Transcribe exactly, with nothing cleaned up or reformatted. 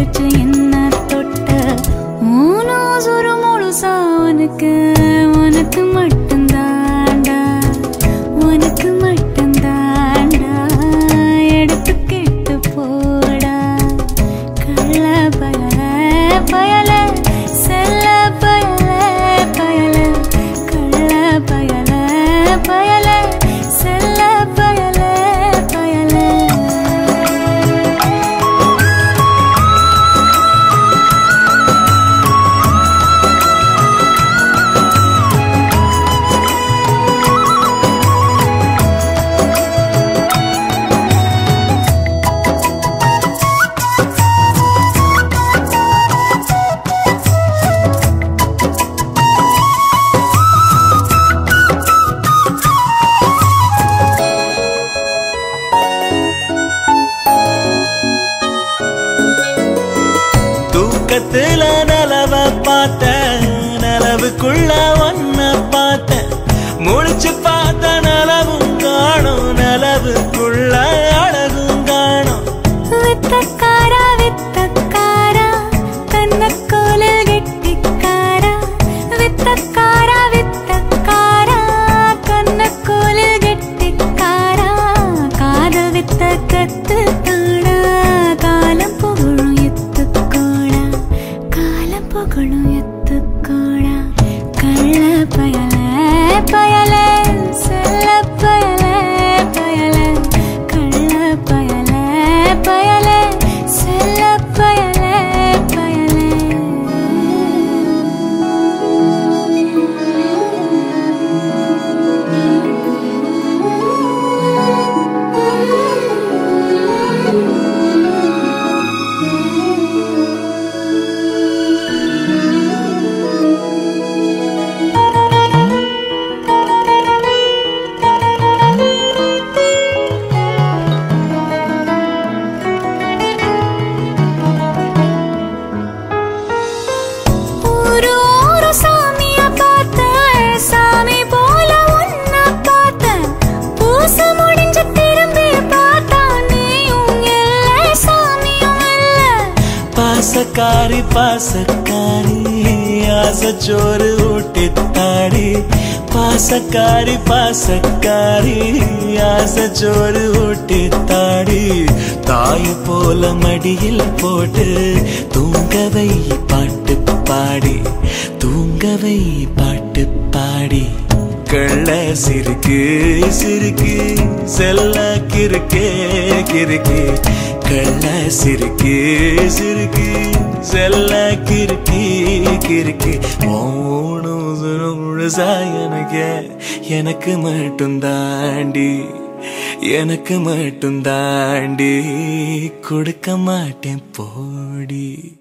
பிடிச்சு என்ன தொட்ட ஊனோஸ் ஒரு முழுசா உனக்கு உனக்கு மட்டும்தாண்டா உனக்கு மட்டும்தாண்டா எடுத்து கேட்டு போடா கள்ள பயல பயல செல்ல பயல பயல கள்ள பயல பயல செல்ல பயல பயல தூக்கத்துல நிலவ பார்த்த நிலவுக்குள்ள ஒன்ன பார்த்த முடிச்சு பார்த்த நிலவும் காணும் நிலவுக்குள்ள அழகும் காணும் வித்தக்காரா வித்தக்காரா கண்ணக்கோலில் கெட்டிக்காரா வித்தக்காரா வித்தக்காரா கண்ணக்கோலில் கெட்டிக்காரா காதல் வித்த கத்து தாடா காலம் புகழும் எத்துக்கோடா காலம் புகழும் எத்துக்கோடா கள்ள பயல பயல செல்ல பயல பயல கள்ள பயல பயல செல்ல பயல பயல பாசக்காரி பாசக்காரி ஆசச்சோறு ஊட்டித்தாடி பாசக்காரி பாசக்காரி ஆசச்சோறு ஊட்டித்தாடி தாய் போல மடியில் போட்டு தூங்கவை பாட்டு பாடி தூங்கவை பாட்டு பாடி கள்ள சிறுக்கு சிறுக்கு செல்ல கிறுக்கே கிறுக்கே கள்ள சிறுக்கு சிறுக்கு செல்ல கிறுக்கி கிறுக்கி முழுசா எனக்கு எனக்கு மட்டும் தாண்டி எனக்கு மட்டும் தாண்டி கொடுக்க மாட்டேன் போடி.